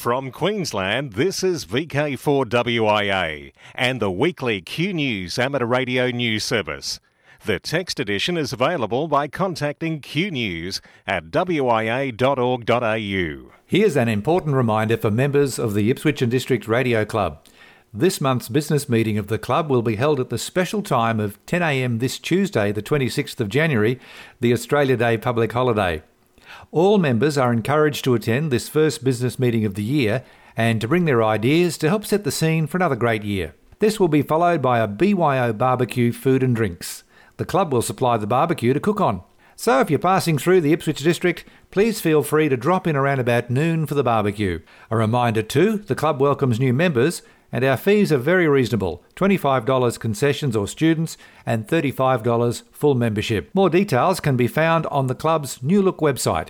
From Queensland, this is VK4WIA and the weekly Q News amateur radio news service. The text edition is available by contacting Q News at wia.org.au. Here's an important reminder for members of the Ipswich and District Radio Club. This month's business meeting of the club will be held at the special time of 10 a.m. this Tuesday, the 26th of January, the Australia Day public holiday. All members are encouraged to attend this first business meeting of the year and to bring their ideas to help set the scene for another great year. This will be followed by a BYO barbecue food and drinks. The club will supply the barbecue to cook on. So if you're passing through the Ipswich district, please feel free to drop in around about noon for the barbecue. A reminder too, the club welcomes new members and our fees are very reasonable, $25 concessions or students and $35 full membership. More details can be found on the club's new look website,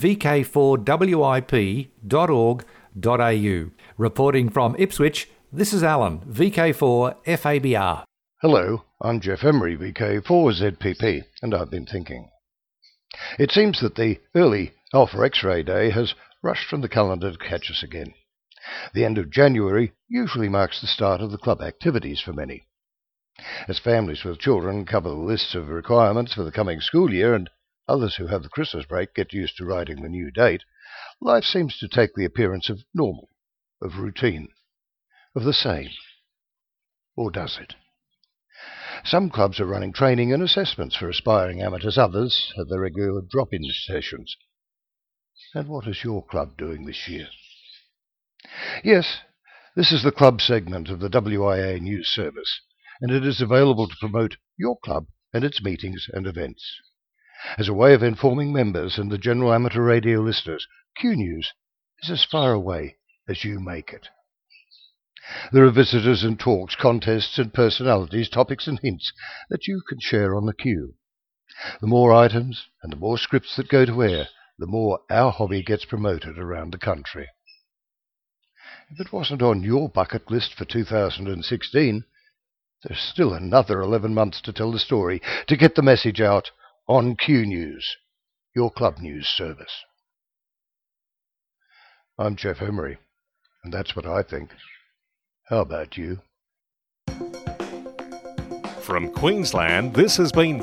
vk4wip.org.au. Reporting from Ipswich, this is Alan, VK4FABR. Hello, I'm Jeff Emery, VK4ZPP, and I've been thinking. It seems that the early Alpha X-ray Day has rushed from the calendar to catch us again. The end of January usually marks the start of the club activities for many. As families with children cover the lists of requirements for the coming school year and others who have the Christmas break get used to writing the new date, life seems to take the appearance of normal, of routine, of the same. Or does it? Some clubs are running training and assessments for aspiring amateurs, others have their regular drop-in sessions. And what is your club doing this year? Yes, this is the club segment of the WIA news service, and it is available to promote your club and its meetings and events. As a way of informing members and the general amateur radio listeners, Q News is as far away as you make it. There are visitors and talks, contests and personalities, topics and hints that you can share on the Q. The more items and the more scripts that go to air, the more our hobby gets promoted around the country. If it wasn't on your bucket list for 2016, there's still another 11 months to tell the story, to get the message out on Q News, your club news service. I'm Jeff Emery, and that's what I think. How about you? From Queensland, this has been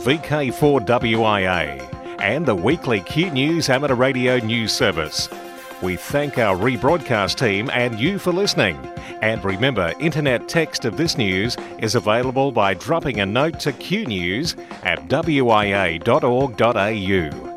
VK4WIA and the weekly Q News amateur radio news service. We thank our rebroadcast team and you for listening. And remember, internet text of this news is available by dropping a note to Q News at wia.org.au.